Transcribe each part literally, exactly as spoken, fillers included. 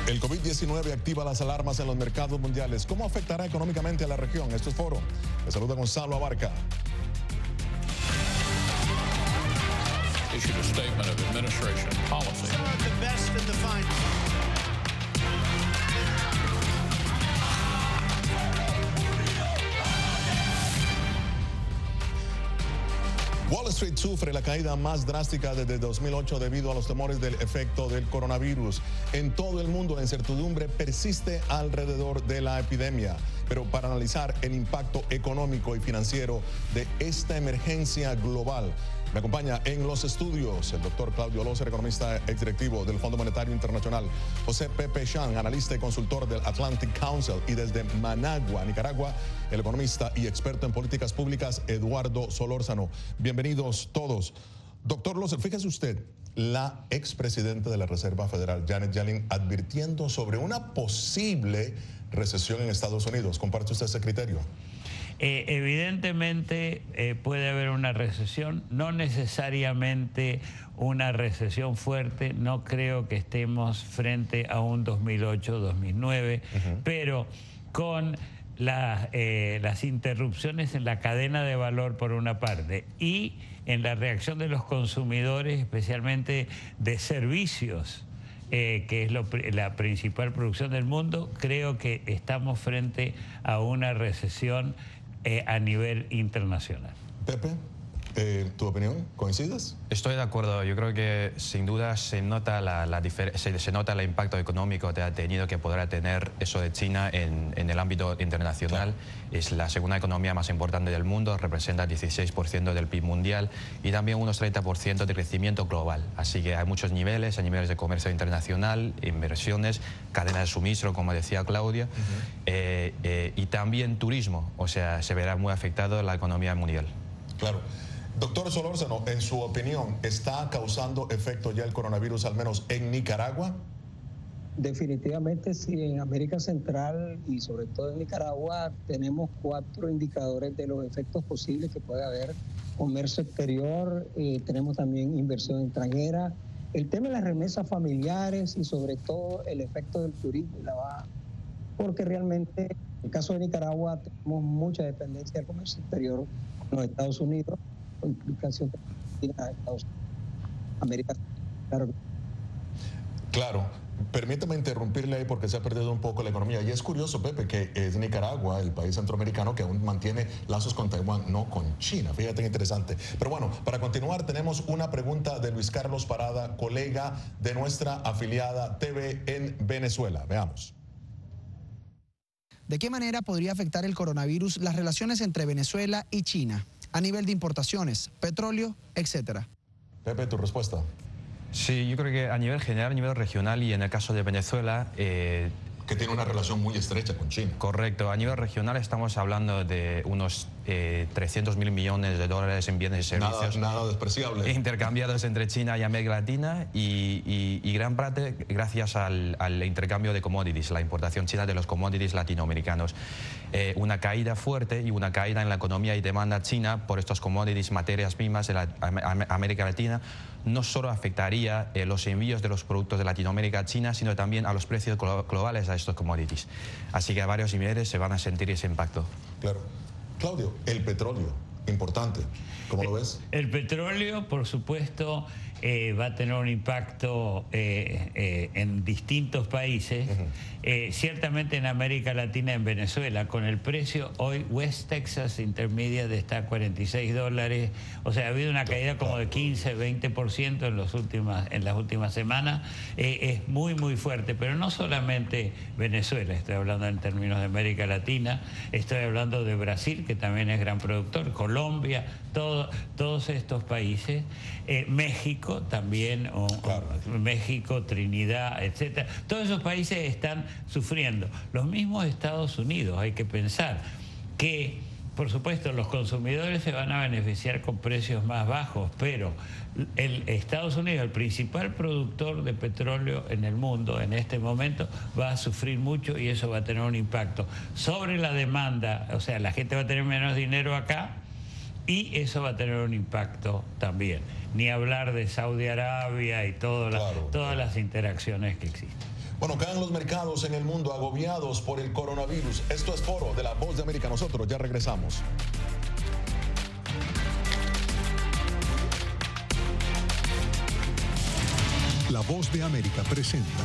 El COVID diecinueve activa las alarmas en los mercados mundiales. ¿Cómo afectará económicamente a la región? Esto es Foro. Les saluda Gonzalo Abarca. Issued a statement of administration policy. Some of the best and the finest. Wall Street sufre la caída más drástica desde dos mil ocho debido a los temores del efecto del coronavirus. En todo el mundo la incertidumbre persiste alrededor de la epidemia. Pero para analizar el impacto económico y financiero de esta emergencia global, me acompaña en los estudios el doctor Claudio Loser, economista exdirectivo del Fondo Monetario Internacional, José Pepe Chan, analista y consultor del Atlantic Council, y desde Managua, Nicaragua, el economista y experto en políticas públicas, Eduardo Solórzano. Bienvenidos todos. Doctor Loser, fíjese usted, la expresidenta de la Reserva Federal, Janet Yellen, advirtiendo sobre una posible recesión en Estados Unidos. ¿Comparte usted ese criterio? Eh, evidentemente eh, puede haber una recesión, no necesariamente una recesión fuerte, no creo que estemos frente a un dos mil ocho dos mil nueve, uh-huh. pero con la, eh, las interrupciones en la cadena de valor por una parte y en la reacción de los consumidores, especialmente de servicios, Eh, que es lo, la principal producción del mundo, creo que estamos frente a una recesión eh, a nivel internacional. Pepe, eh, ¿tu opinión? ¿Coincides? Estoy de acuerdo. Yo creo que sin duda se nota la, la se, se nota el impacto económico que ha tenido, que podrá tener eso de China en, en el ámbito internacional. Claro. Es la segunda economía más importante del mundo, representa el dieciséis por ciento del P I B mundial y también unos treinta por ciento de crecimiento global. Así que hay muchos niveles, hay niveles de comercio internacional, inversiones, cadena de suministro, como decía Claudia, uh-huh. eh, eh, y también turismo. O sea, se verá muy afectado la economía mundial. Claro. Doctor Solórzano, en su opinión, ¿está causando efecto ya el coronavirus, al menos en Nicaragua? Definitivamente sí, en América Central y sobre todo en Nicaragua tenemos cuatro indicadores de los efectos posibles que puede haber. Comercio exterior, eh, tenemos también inversión extranjera, el tema de las remesas familiares y sobre todo el efecto del turismo y la baja. Porque realmente, en el caso de Nicaragua, tenemos mucha dependencia del comercio exterior con los Estados Unidos, con implicación de Estados Unidos, América Central. Claro. Permítame interrumpirle ahí porque se ha perdido un poco la economía. Y es curioso, Pepe, que es Nicaragua, el país centroamericano que aún mantiene lazos con Taiwán, no con China. Fíjate qué interesante. Pero bueno, para continuar tenemos una pregunta de Luis Carlos Parada, colega de nuestra afiliada T V en Venezuela. Veamos. ¿De qué manera podría afectar el coronavirus las relaciones entre Venezuela y China a nivel de importaciones, petróleo, etcétera? Pepe, tu respuesta. Sí, yo creo que a nivel general, a nivel regional y en el caso de Venezuela... Eh, que tiene una relación muy estrecha con China. Correcto. A nivel regional estamos hablando de unos eh, trescientos mil millones de dólares en bienes y servicios. Nada, nada despreciable. Intercambiados entre China y América Latina y, y, y gran parte gracias al, al intercambio de commodities, la importación china de los commodities latinoamericanos. Eh, una caída fuerte y una caída en la economía y demanda china por estos commodities, materias primas de la América Latina, no solo afectaría eh, los envíos de los productos de Latinoamérica a China, sino también a los precios globales a estos commodities. Así que a varios niveles se van a sentir ese impacto. Claro. Claudio, el petróleo, importante. ¿Cómo lo ves? El petróleo, por supuesto, eh, va a tener un impacto eh, eh, en distintos países. Uh-huh. eh, ciertamente en América Latina, en Venezuela, con el precio hoy, West Texas Intermediate está a cuarenta y seis dólares. O sea, ha habido una caída como de quince, veinte por ciento en, los últimas, en las últimas semanas. Eh, es muy, muy fuerte. Pero no solamente Venezuela, estoy hablando en términos de América Latina, estoy hablando de Brasil, que también es gran productor, Colombia, todo, todos estos países, eh, México también, o, claro. o México, Trinidad, etcétera. Todos esos países están sufriendo. Los mismos Estados Unidos, hay que pensar que, por supuesto, los consumidores se van a beneficiar con precios más bajos, pero el Estados Unidos, el principal productor de petróleo en el mundo en este momento, va a sufrir mucho y eso va a tener un impacto sobre la demanda. O sea, la gente va a tener menos dinero acá y eso va a tener un impacto también. Ni hablar de Saudi Arabia y todo la, Claro. todas las interacciones que existen. Bueno, caen los mercados en el mundo agobiados por el coronavirus. Esto es Foro de la Voz de América. Nosotros ya regresamos. La Voz de América presenta.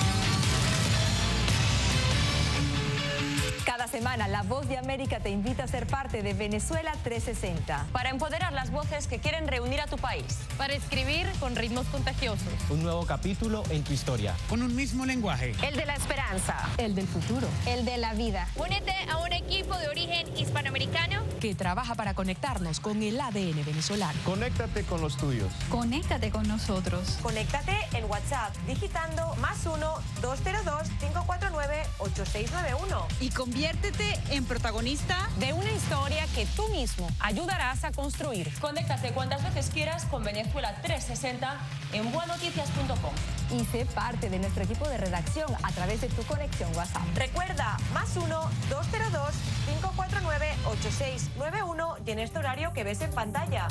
Cada semana, La Voz de América te invita a ser parte de Venezuela trescientos sesenta. Para empoderar las voces que quieren reunir a tu país. Para escribir con ritmos contagiosos. Un nuevo capítulo en tu historia. Con un mismo lenguaje. El de la esperanza. El del futuro. El de la vida. Únete a un equipo de origen hispanoamericano que trabaja para conectarnos con el A D N venezolano. Conéctate con los tuyos. Conéctate con nosotros. Conéctate en WhatsApp digitando más uno, dos cero dos, cinco cuatro nueve, ocho seis nueve uno. Y conviértete en protagonista de una historia que tú mismo ayudarás a construir. Conéctate cuantas veces quieras con Venezuela trescientos sesenta en bua noticias punto com. Y sé parte de nuestro equipo de redacción a través de tu conexión WhatsApp. Recuerda, más uno, dos cero dos, cinco cuatro nueve, ocho seis nueve uno y en este horario que ves en pantalla.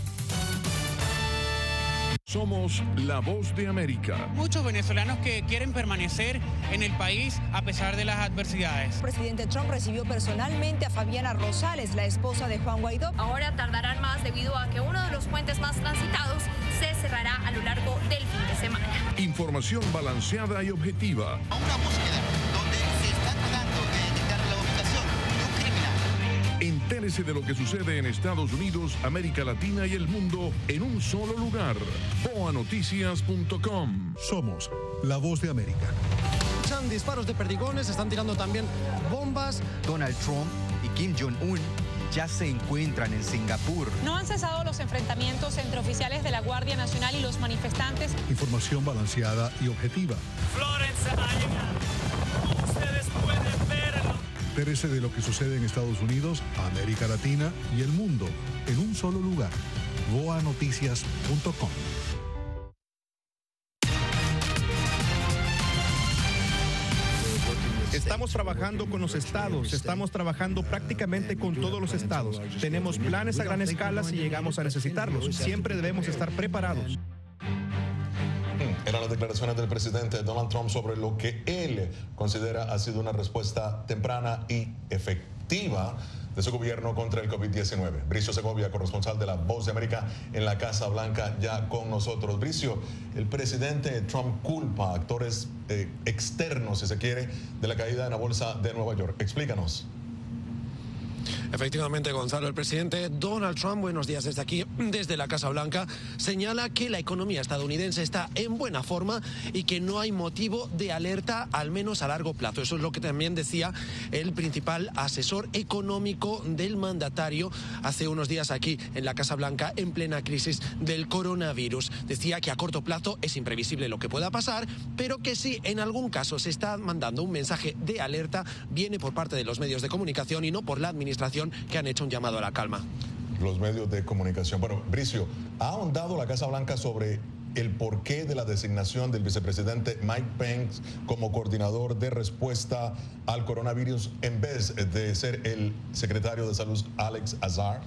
Somos la Voz de América. Muchos venezolanos que quieren permanecer en el país a pesar de las adversidades. El presidente Trump recibió personalmente a Fabiana Rosales, la esposa de Juan Guaidó. Ahora tardarán más debido a que uno de los puentes más transitados se cerrará a lo largo del fin de semana. Información balanceada y objetiva. A una búsqueda donde se está tratando de detectar la ubicación de un criminal. Entérese de lo que sucede en Estados Unidos, América Latina y el mundo en un solo lugar. boa noticias punto com. Somos la Voz de América. Escuchan disparos de perdigones, están tirando también bombas. Donald Trump y Kim Jong-un ya se encuentran en Singapur. No han cesado los enfrentamientos entre oficiales de la Guardia Nacional y los manifestantes. Información balanceada y objetiva. Florence ha llegado. Ustedes pueden verlo. Entérese de lo que sucede en Estados Unidos, América Latina y el mundo en un solo lugar. boa noticias punto com. Estamos trabajando con los estados, estamos trabajando prácticamente con todos los estados. Tenemos planes a gran escala si llegamos a necesitarlos. Siempre debemos estar preparados. Eran las declaraciones del presidente Donald Trump sobre lo que él considera ha sido una respuesta temprana y efectiva de su gobierno contra el COVID diecinueve. Bricio Segovia, corresponsal de La Voz de América en la Casa Blanca, ya con nosotros. Bricio, el presidente Trump culpa a actores eh, externos, si se quiere, de la caída en la bolsa de Nueva York. Explícanos. Efectivamente, Gonzalo, el presidente Donald Trump, buenos días desde aquí, desde la Casa Blanca, señala que la economía estadounidense está en buena forma y que no hay motivo de alerta, al menos a largo plazo. Eso es lo que también decía el principal asesor económico del mandatario hace unos días aquí en la Casa Blanca, en plena crisis del coronavirus. Decía que a corto plazo es imprevisible lo que pueda pasar, pero que si en algún caso se está mandando un mensaje de alerta, viene por parte de los medios de comunicación y no por la administración, que han hecho un llamado a la calma. Los medios de comunicación. Bueno, Bricio, ¿ha ahondado la Casa Blanca sobre el porqué de la designación del vicepresidente Mike Pence como coordinador de respuesta al coronavirus en vez de ser el secretario de Salud Alex Azar?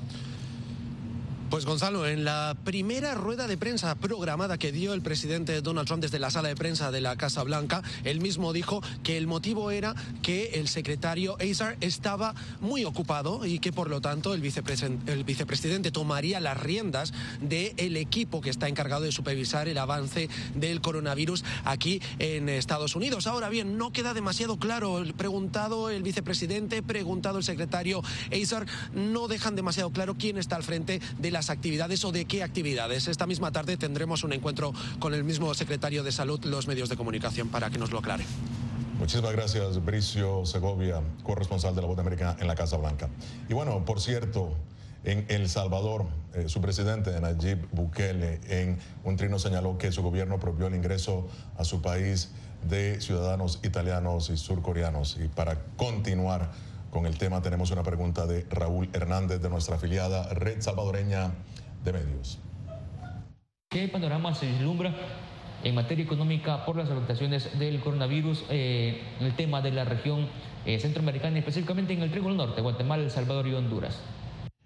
Pues Gonzalo, en la primera rueda de prensa programada que dio el presidente Donald Trump desde la sala de prensa de la Casa Blanca, él mismo dijo que el motivo era que el secretario Azar estaba muy ocupado y que por lo tanto el, vicepres- el vicepresidente tomaría las riendas del equipo que está encargado de supervisar el avance del coronavirus aquí en Estados Unidos. Ahora bien, no queda demasiado claro. Preguntado el vicepresidente, preguntado el secretario Azar, no dejan demasiado claro quién está al frente de las actividades o de qué actividades. Esta misma tarde tendremos un encuentro con el mismo secretario de Salud, los medios de comunicación, para que nos lo aclare. Muchísimas gracias, Bricio Segovia, corresponsal de La Voz de América en la Casa Blanca. Y bueno, por cierto, en El Salvador, eh, su presidente Nayib Bukele en un trino señaló que su gobierno prohibió el ingreso a su país de ciudadanos italianos y surcoreanos. Y para continuar con el tema, tenemos una pregunta de Raúl Hernández, de nuestra afiliada Red Salvadoreña de Medios. ¿Qué panorama se vislumbra en materia económica por las afectaciones del coronavirus eh, en el tema de la región eh, centroamericana, específicamente en el Triángulo Norte, Guatemala, El Salvador y Honduras?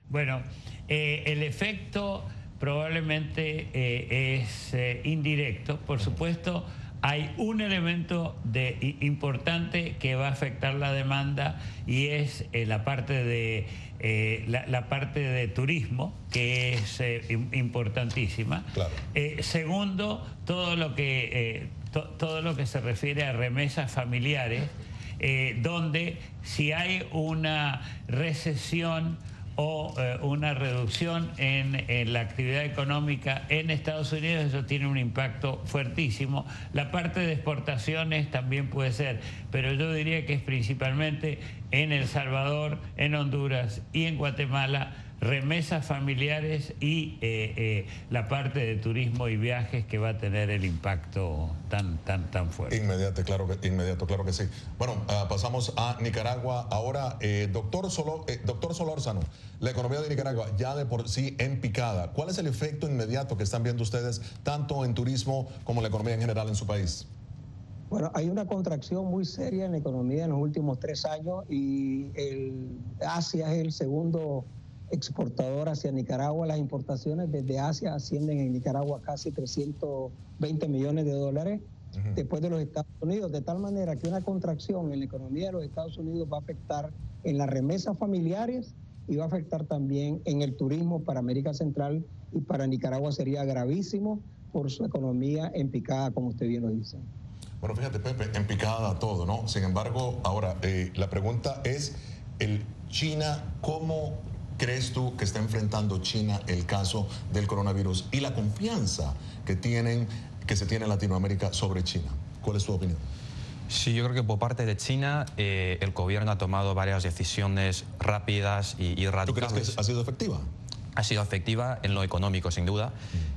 Bueno, eh, el efecto probablemente eh, es eh, indirecto. Por supuesto, hay un elemento de, importante que va a afectar la demanda y es eh, la parte de eh, la, la parte de turismo, que es eh, importantísima. Claro. Eh, segundo, todo lo que eh, to, todo lo que se refiere a remesas familiares, eh, donde si hay una recesión o eh, una reducción en, en la actividad económica en Estados Unidos, eso tiene un impacto fuertísimo. La parte de exportaciones también puede ser, pero yo diría que es principalmente en El Salvador, en Honduras y en Guatemala, remesas familiares y eh, eh, la parte de turismo y viajes que va a tener el impacto tan tan tan fuerte. Inmediato, claro que, inmediato, claro que sí. Bueno, uh, pasamos a Nicaragua. Ahora, eh, doctor, Solo, eh, doctor Solórzano, la economía de Nicaragua ya de por sí en picada. ¿Cuál es el efecto inmediato que están viendo ustedes tanto en turismo como en la economía en general en su país? Bueno, hay una contracción muy seria en la economía en los últimos tres años y el, Asia es el segundo exportador hacia Nicaragua. Las importaciones desde Asia ascienden en Nicaragua a casi trescientos veinte millones de dólares uh-huh. después de los Estados Unidos, de tal manera que una contracción en la economía de los Estados Unidos va a afectar en las remesas familiares y va a afectar también en el turismo para América Central, y para Nicaragua sería gravísimo por su economía en picada, como usted bien lo dice. Bueno, fíjate, Pepe, en picada todo, ¿no? Sin embargo, ahora, eh, la pregunta es, el China, ¿cómo crees tú que está enfrentando China el caso del coronavirus y la confianza que tienen, que se tiene en Latinoamérica sobre China? ¿Cuál es tu opinión? Sí, yo creo que por parte de China eh, el gobierno ha tomado varias decisiones rápidas y, y radicales. ¿Tú crees que ha sido efectiva? Ha sido efectiva en lo económico, sin duda.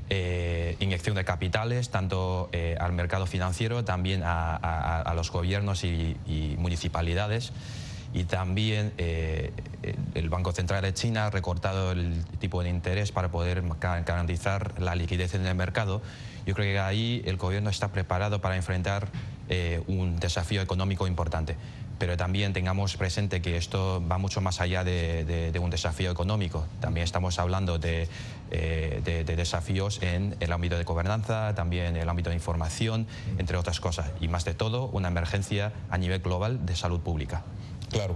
Eh, inyección de capitales, tanto eh, al mercado financiero, también a, a, a los gobiernos y, y municipalidades. Y también eh, el Banco Central de China ha recortado el tipo de interés para poder garantizar la liquidez en el mercado. Yo creo que ahí el gobierno está preparado para enfrentar eh, un desafío económico importante. Pero también tengamos presente que esto va mucho más allá de, de, de un desafío económico. También estamos hablando de, eh, de, de desafíos en el ámbito de gobernanza, también en el ámbito de información, entre otras cosas. Y más de todo, una emergencia a nivel global de salud pública. Claro.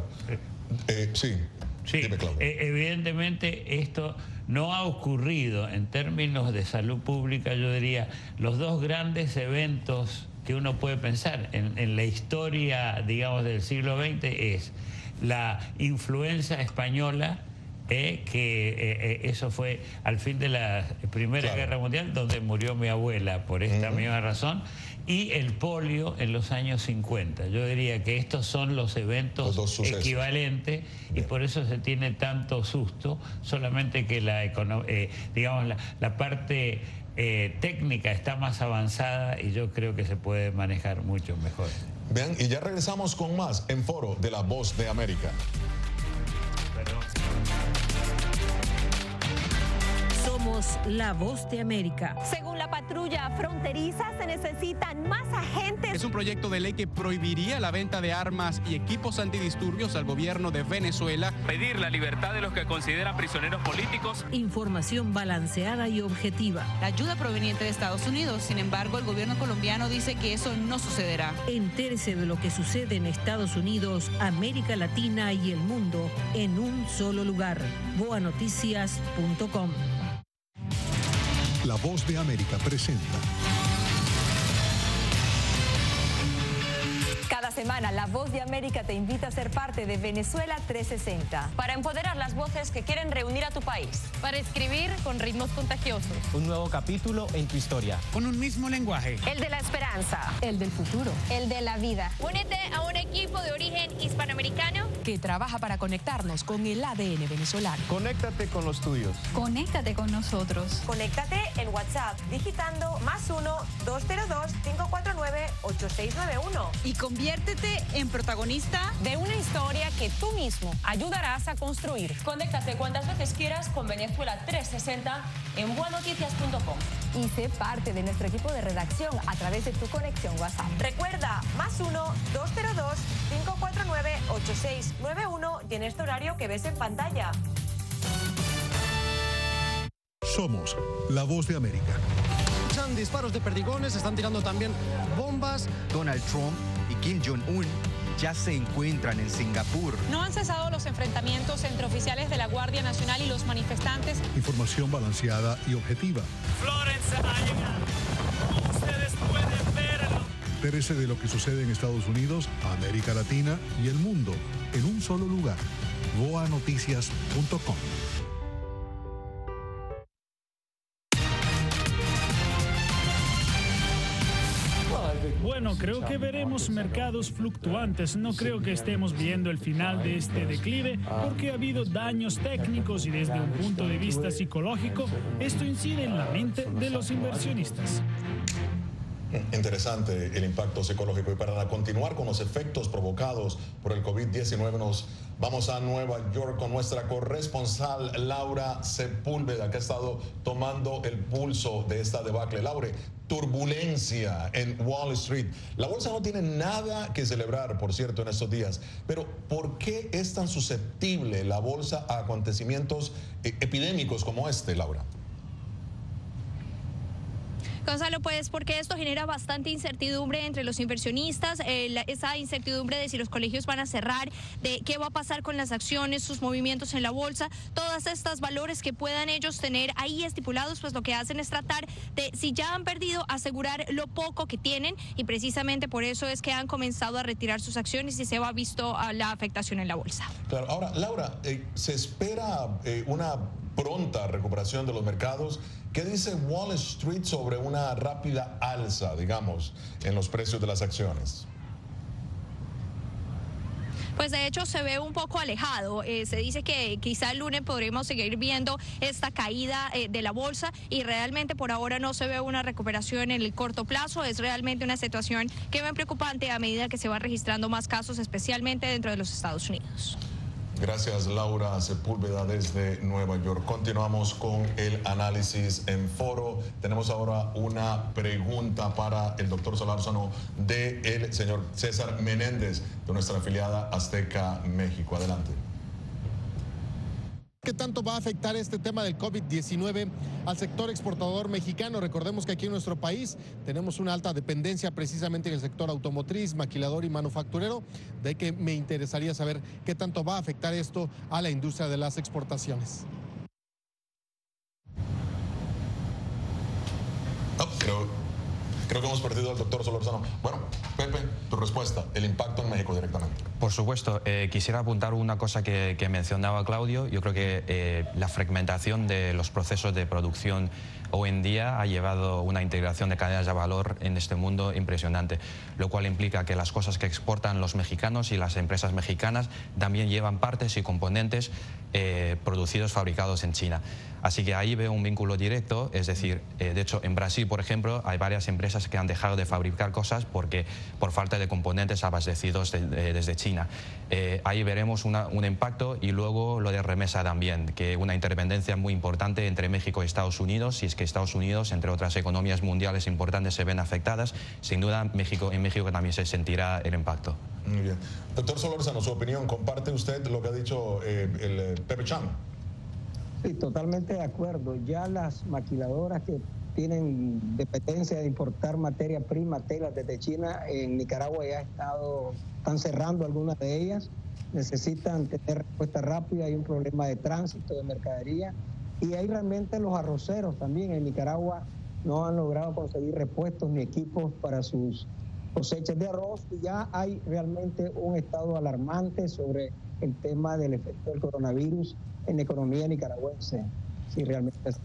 Eh, sí. Sí, Dime, Claudio. Eh, evidentemente esto no ha ocurrido en términos de salud pública. Yo diría, los dos grandes eventos que uno puede pensar en, en la historia, digamos, del siglo veinte es la influenza española, eh, que eh, eh, eso fue al fin de la Primera claro. Guerra Mundial, donde murió mi abuela por esta uh-huh. misma razón, y el polio en los años cincuenta. Yo diría que estos son los eventos los equivalentes y por eso se tiene tanto susto, solamente que la, eh, digamos, la, la parte eh, técnica está más avanzada y yo creo que se puede manejar mucho mejor. Vean, y ya regresamos con más en Foro de La Voz de América. Perdón. Somos La Voz de América. Según la patrulla fronteriza, se necesitan más agentes. Es un proyecto de ley que prohibiría la venta de armas y equipos antidisturbios al gobierno de Venezuela. Pedir la libertad de los que consideran prisioneros políticos. Información balanceada y objetiva. La ayuda proveniente de Estados Unidos, sin embargo, el gobierno colombiano dice que eso no sucederá. Entérese de lo que sucede en Estados Unidos, América Latina y el mundo en un solo lugar. boa noticias punto com. La Voz de América presenta. Cada semana, La Voz de América te invita a ser parte de Venezuela trescientos sesenta. Para empoderar las voces que quieren reunir a tu país. Para escribir con ritmos contagiosos. Un nuevo capítulo en tu historia. Con un mismo lenguaje. El de la esperanza. El del futuro. El de la vida. Únete a un equipo de origen hispanoamericano que trabaja para conectarnos con el A D N venezolano. Conéctate con los tuyos. Conéctate con nosotros. Conéctate en WhatsApp digitando más uno, dos cero dos, cinco cuatro nueve, ocho seis nueve uno. Y conviértete en protagonista de una historia que tú mismo ayudarás a construir. Conéctate cuantas veces quieras con Venezuela trescientos sesenta en boa noticias punto com. Y sé parte de nuestro equipo de redacción a través de tu conexión WhatsApp. Recuerda, más uno, dos cero dos, cinco cuatro nueve, ocho seis nueve uno y en este horario que ves en pantalla. Somos la voz de América. Escuchan disparos de perdigones, están tirando también bombas. Donald Trump y Kim Jong-un ya se encuentran en Singapur. No han cesado los enfrentamientos entre oficiales de la Guardia Nacional y los manifestantes. Información balanceada y objetiva. Florence ha llegado. Ustedes pueden verlo. Entérese de lo que sucede en Estados Unidos, América Latina y el mundo en un solo lugar. boa noticias punto com. Bueno, creo que veremos mercados fluctuantes. No creo que estemos viendo el final de este declive porque ha habido daños técnicos y desde un punto de vista psicológico, esto incide en la mente de los inversionistas. Interesante el impacto psicológico. Y para continuar con los efectos provocados por el COVID diecinueve, nos vamos a Nueva York con nuestra corresponsal Laura Sepúlveda, que ha estado tomando el pulso de esta debacle. Laura, turbulencia en Wall Street. La bolsa no tiene nada que celebrar, por cierto, en estos días. Pero ¿por qué es tan susceptible la bolsa a acontecimientos epidémicos como este, Laura? Gonzalo, pues porque esto genera bastante incertidumbre entre los inversionistas, eh, la, esa incertidumbre de si los colegios van a cerrar, de qué va a pasar con las acciones, sus movimientos en la bolsa, todas estas valores que puedan ellos tener ahí estipulados, pues lo que hacen es tratar de, si ya han perdido, asegurar lo poco que tienen, y precisamente por eso es que han comenzado a retirar sus acciones y se va visto a la afectación en la bolsa. Claro, ahora, Laura, eh, ¿se espera eh, una pronta recuperación de los mercados? ¿Qué dice Wall Street sobre una rápida alza, digamos, en los precios de las acciones? Pues de hecho se ve un poco alejado. Eh, se dice que quizá el lunes podremos seguir viendo esta caída eh, de la bolsa, y realmente por ahora no se ve una recuperación en el corto plazo. Es realmente una situación que va preocupante a medida que se van registrando más casos, especialmente dentro de los Estados Unidos. Gracias, Laura Sepúlveda, desde Nueva York. Continuamos con el análisis en foro. Tenemos ahora una pregunta para el doctor Solórzano del señor César Menéndez, de nuestra afiliada Azteca México. Adelante. ¿Qué tanto va a afectar este tema del COVID diecinueve al sector exportador mexicano? Recordemos que aquí en nuestro país tenemos una alta dependencia precisamente en el sector automotriz, maquilador y manufacturero, de ahí que me interesaría saber qué tanto va a afectar esto a la industria de las exportaciones. Oh, creo, creo que hemos perdido al doctor Solórzano. Bueno, Pepe, tu respuesta, el impacto en México directamente. Por supuesto, eh, quisiera apuntar una cosa que, que mencionaba Claudio. Yo creo que eh, la fragmentación de los procesos de producción hoy en día ha llevado una integración de cadenas de valor en este mundo impresionante, lo cual implica que las cosas que exportan los mexicanos y las empresas mexicanas también llevan partes y componentes eh, producidos, fabricados en China. Así que ahí veo un vínculo directo, es decir, eh, de hecho en Brasil, por ejemplo, hay varias empresas que han dejado de fabricar cosas porque por falta de componentes abastecidos de, de, desde China. Eh, ahí veremos una, un impacto, y luego lo de remesa también, que una interdependencia muy importante entre México y Estados Unidos, y es que Estados Unidos, entre otras economías mundiales importantes, se ven afectadas. Sin duda, México, en México también se sentirá el impacto. Muy bien. Doctor Solórzano, su opinión, ¿comparte usted lo que ha dicho eh, el eh, Pepe Chan? Sí, totalmente de acuerdo. Ya las maquiladoras que tienen dependencia de importar materia prima, telas desde China, en Nicaragua ya ha estado, están cerrando algunas de ellas, necesitan tener respuesta rápida, hay un problema de tránsito de mercadería, y hay realmente los arroceros también en Nicaragua no han logrado conseguir repuestos ni equipos para sus cosechas de arroz, y ya hay realmente un estado alarmante sobre el tema del efecto del coronavirus en la economía nicaragüense. Sí, realmente es.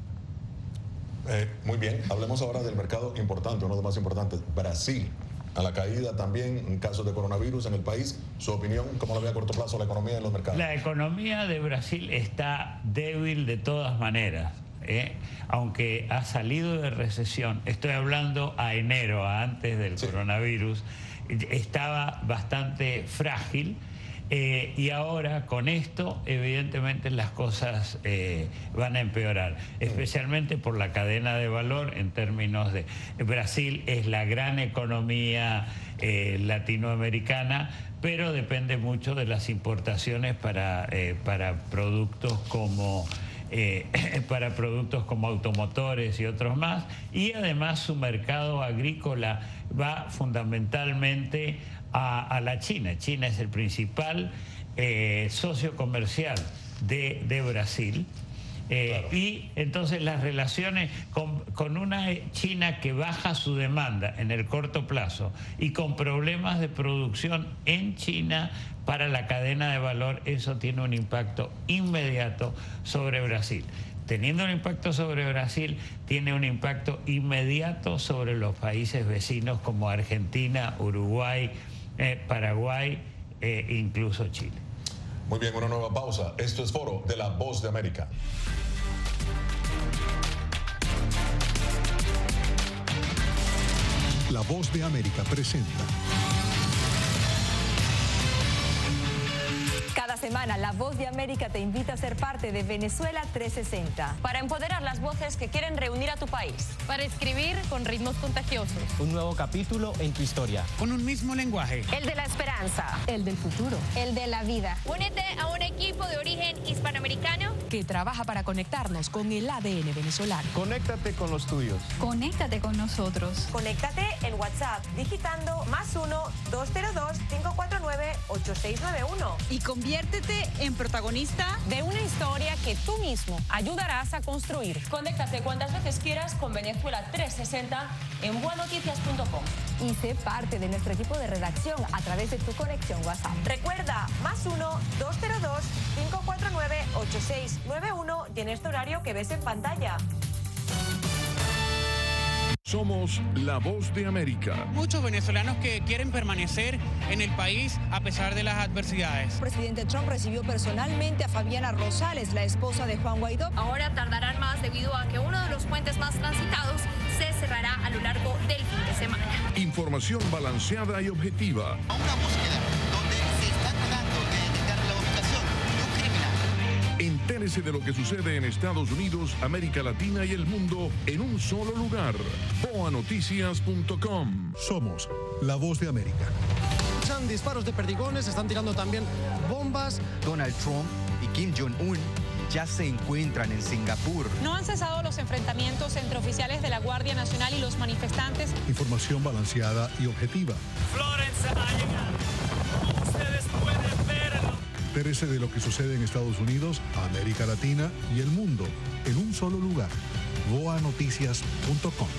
Eh, muy bien, hablemos ahora del mercado importante, uno de los más importantes, Brasil. A la caída también en casos de coronavirus en el país. Su opinión, ¿cómo lo ve a corto plazo la economía en los mercados? La economía de Brasil está débil de todas maneras, ¿eh? Aunque ha salido de recesión. Estoy hablando a enero, a antes del sí. coronavirus, estaba bastante frágil. Eh, y ahora con esto evidentemente las cosas eh, van a empeorar, especialmente por la cadena de valor en términos de... Brasil es la gran economía eh, latinoamericana, pero depende mucho de las importaciones para, eh, para productos como eh, para productos como automotores y otros más, y además su mercado agrícola va fundamentalmente a, a la China. China es el principal eh, socio comercial de, de Brasil. Eh, claro. Y entonces las relaciones con, con una China que baja su demanda en el corto plazo y con problemas de producción en China para la cadena de valor, eso tiene un impacto inmediato sobre Brasil. Teniendo un impacto sobre Brasil, tiene un impacto inmediato sobre los países vecinos como Argentina, Uruguay, eh, Paraguay e eh, incluso Chile. Muy bien, una nueva pausa. Esto es Foro de La Voz de América. La Voz de América presenta. Cada semana, La Voz de América te invita a ser parte de Venezuela trescientos sesenta. Para empoderar las voces que quieren reunir a tu país. Para escribir con ritmos contagiosos. Un nuevo capítulo en tu historia. Con un mismo lenguaje. El de la esperanza. El del futuro. El de la vida. Únete a un equipo de origen hispanoamericano que trabaja para conectarnos con el A D N venezolano. Conéctate con los tuyos. Conéctate con nosotros. Conéctate en WhatsApp digitando más uno dos cero dos cinco cuatro nueve ocho seis nueve uno. Y conviértete en protagonista de una historia que tú mismo ayudarás a construir. Conéctate cuantas veces quieras con Venezuela trescientos sesenta en boa noticias punto com. Y sé parte de nuestro equipo de redacción a través de tu conexión WhatsApp. Recuerda, más uno dos cero dos cinco cuatro nueve ocho seis nueve uno y en este horario que ves en pantalla. Somos La Voz de América. Muchos venezolanos que quieren permanecer en el país a pesar de las adversidades. El presidente Trump recibió personalmente a Fabiana Rosales, la esposa de Juan Guaidó. Ahora tardarán más debido a que uno de los puentes más transitados se cerrará a lo largo del fin de semana. Información balanceada y objetiva. Una búsqueda donde se está tratando de evitar la ubicación de un criminal. Entérese de lo que sucede en Estados Unidos, América Latina y el mundo en un solo lugar. boa noticias punto com. Somos La Voz de América. Escuchan disparos de perdigones, están tirando también bombas. Donald Trump y Kim Jong-un ya se encuentran en Singapur. No han cesado los enfrentamientos entre oficiales de la Guardia Nacional y los manifestantes. Información balanceada y objetiva. Florence ha llegado. Ustedes pueden verlo. Entérese de lo que sucede en Estados Unidos, América Latina y el mundo en un solo lugar. boa noticias punto com.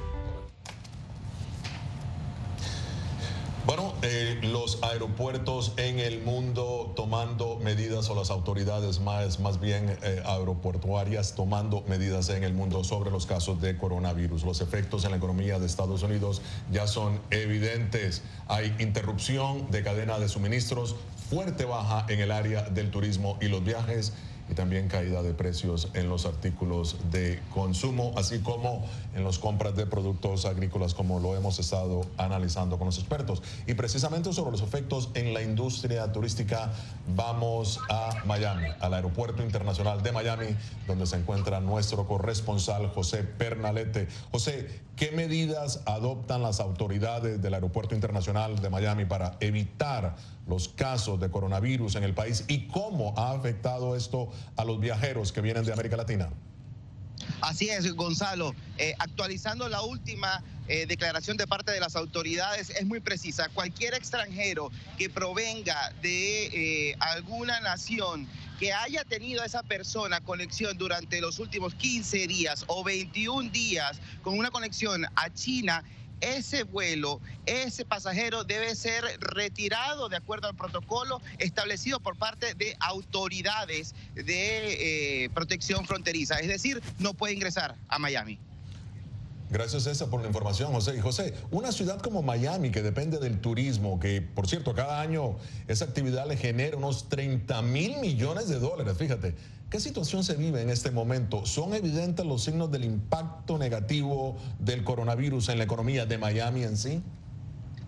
Bueno, eh, los aeropuertos en el mundo tomando medidas, o las autoridades más, más bien eh, aeroportuarias tomando medidas en el mundo sobre los casos de coronavirus. Los efectos en la economía de Estados Unidos ya son evidentes. Hay interrupción de cadena de suministros, fuerte baja en el área del turismo y los viajes, y también caída de precios en los artículos de consumo, así como en las compras de productos agrícolas, como lo hemos estado analizando con los expertos. Y precisamente sobre los efectos en la industria turística, vamos a Miami, al Aeropuerto Internacional de Miami, donde se encuentra nuestro corresponsal José Pernalete. José, ¿qué medidas adoptan las autoridades del Aeropuerto Internacional de Miami para evitar los casos de coronavirus en el país, y cómo ha afectado esto a los viajeros que vienen de América Latina? Así es, Gonzalo. Eh, actualizando la última eh, declaración de parte de las autoridades, es muy precisa. Cualquier extranjero que provenga de eh, alguna nación que haya tenido a esa persona conexión durante los últimos quince días o veintiún días con una conexión a China, ese vuelo, ese pasajero debe ser retirado de acuerdo al protocolo establecido por parte de autoridades de eh, protección fronteriza. Es decir, no puede ingresar a Miami. Gracias, César, por la información, José. Y José, una ciudad como Miami, que depende del turismo, que por cierto, cada año esa actividad le genera unos treinta mil millones de dólares, fíjate. ¿Qué situación se vive en este momento? ¿Son evidentes los signos del impacto negativo del coronavirus en la economía de Miami en sí?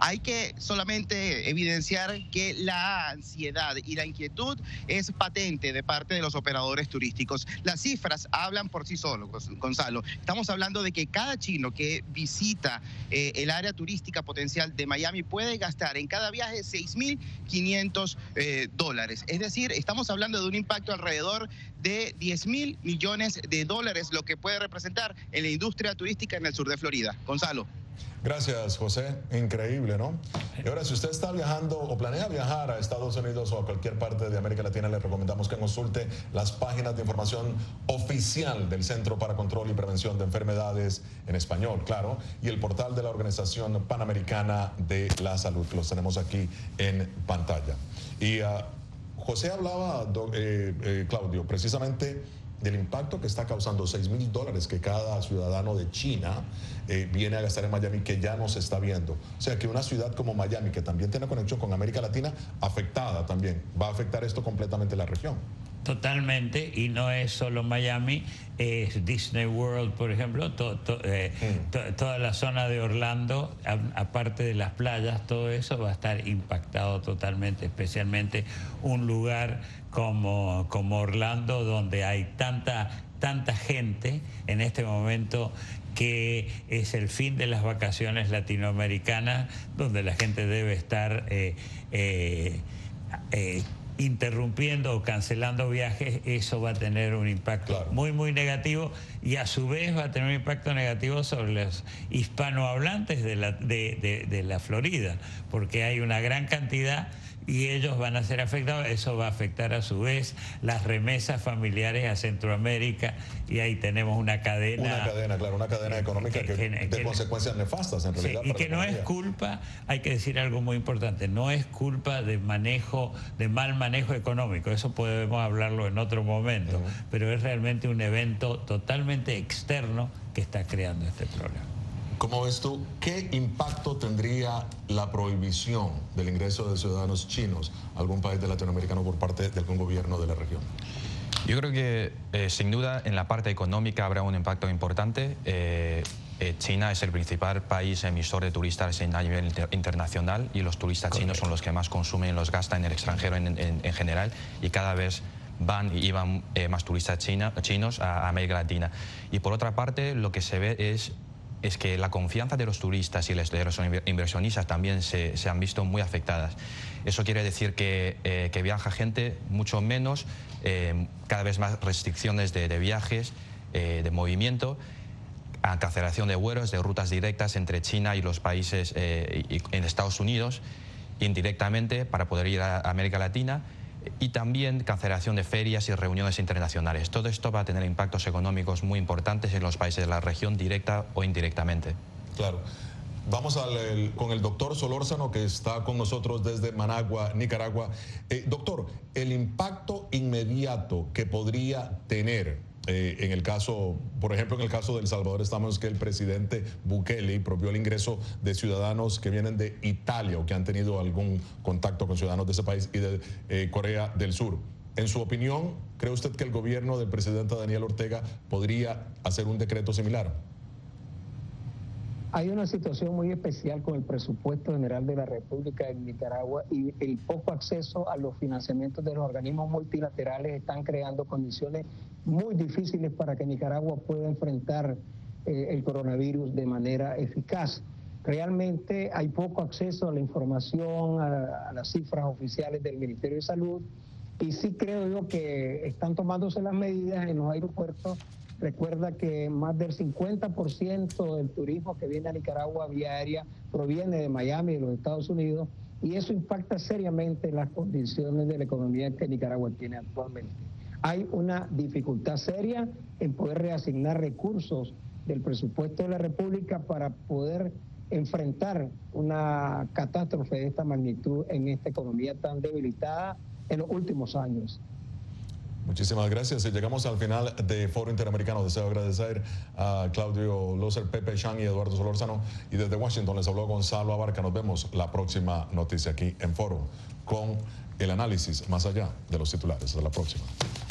Hay que solamente evidenciar que la ansiedad y la inquietud es patente de parte de los operadores turísticos. Las cifras hablan por sí solos, Gonzalo. Estamos hablando de que cada chino que visita eh, el área turística potencial de Miami puede gastar en cada viaje seis mil quinientos eh, dólares. Es decir, estamos hablando de un impacto alrededor de diez mil millones de dólares, lo que puede representar en la industria turística en el sur de Florida. Gonzalo. Gracias, José. Increíble, ¿no? Y ahora, si usted está viajando o planea viajar a Estados Unidos o a cualquier parte de América Latina, le recomendamos que consulte las páginas de información oficial del Centro para Control y Prevención de Enfermedades, en español, claro, y el portal de la Organización Panamericana de la Salud, que los tenemos aquí en pantalla. Y uh, José hablaba, do, eh, eh, Claudio, precisamente del impacto que está causando seis mil dólares que cada ciudadano de China eh, viene a gastar en Miami, que ya no se está viendo. O sea que una ciudad como Miami, que también tiene conexión con América Latina, afectada también. Va a afectar esto completamente la región. Totalmente, y no es solo Miami, es Disney World, por ejemplo, to, to, eh, mm. to, toda la zona de Orlando, a, aparte de las playas, todo eso va a estar impactado totalmente, especialmente un lugar como, como Orlando, donde hay tanta, tanta gente en este momento, que es el fin de las vacaciones latinoamericanas, donde la gente debe estar eh, eh, eh, interrumpiendo o cancelando viajes. Eso va a tener un impacto claro. muy, muy negativo, y a su vez va a tener un impacto negativo sobre los hispanohablantes de la, de, de, de la Florida, porque hay una gran cantidad y ellos van a ser afectados. Eso va a afectar a su vez las remesas familiares a Centroamérica, y ahí tenemos una cadena. Una cadena, claro, una cadena económica que, que, que, de que, consecuencias nefastas en realidad. Sí, y que no es culpa, hay que decir algo muy importante, no es culpa de manejo, de mal manejo económico, eso podemos hablarlo en otro momento, uh-huh. pero es realmente un evento totalmente externo que está creando este problema. ¿Cómo ves tú? ¿Qué impacto tendría la prohibición del ingreso de ciudadanos chinos a algún país de latinoamericano por parte de algún gobierno de la región? Yo creo que, eh, sin duda, en la parte económica habrá un impacto importante. Eh, eh, China es el principal país emisor de turistas en, a nivel inter internacional, y los turistas Correcto. chinos son los que más consumen y los gastan en el extranjero en, en, en general, y cada vez van y van eh, más turistas china, chinos a América Latina. Y por otra parte, lo que se ve es es que la confianza de los turistas y de los inversionistas también se, se han visto muy afectadas. Eso quiere decir que, eh, que viaja gente mucho menos, eh, cada vez más restricciones de, de viajes, eh, de movimiento, a cancelación de vuelos, de rutas directas entre China y los países eh, y, en Estados Unidos, indirectamente para poder ir a América Latina, y también cancelación de ferias y reuniones internacionales. Todo esto va a tener impactos económicos muy importantes en los países de la región, directa o indirectamente. Claro. Vamos al, el, con el doctor Solórzano, que está con nosotros desde Managua, Nicaragua. Eh, doctor, el impacto inmediato que podría tener Eh, en el caso, por ejemplo, en el caso de El Salvador, estamos que el presidente Bukele prohibió el ingreso de ciudadanos que vienen de Italia o que han tenido algún contacto con ciudadanos de ese país, y de eh, Corea del Sur. En su opinión, ¿cree usted que el gobierno del presidente Daniel Ortega podría hacer un decreto similar? Hay una situación muy especial con el presupuesto general de la República de Nicaragua, y el poco acceso a los financiamientos de los organismos multilaterales están creando condiciones muy difíciles para que Nicaragua pueda enfrentar eh, el coronavirus de manera eficaz. Realmente hay poco acceso a la información, a, a las cifras oficiales del Ministerio de Salud, y sí creo yo que están tomándose las medidas en los aeropuertos. Recuerda que más del cincuenta por ciento del turismo que viene a Nicaragua vía aérea proviene de Miami, de los Estados Unidos, y eso impacta seriamente las condiciones de la economía que Nicaragua tiene actualmente. Hay una dificultad seria en poder reasignar recursos del presupuesto de la República para poder enfrentar una catástrofe de esta magnitud en esta economía tan debilitada en los últimos años. Muchísimas gracias. Y llegamos al final de Foro Interamericano. Deseo agradecer a Claudio Loser, Pepe Chang y Eduardo Solórzano. Y desde Washington les habló Gonzalo Abarca. Nos vemos la próxima noticia aquí en Foro, con el análisis más allá de los titulares. Hasta la próxima.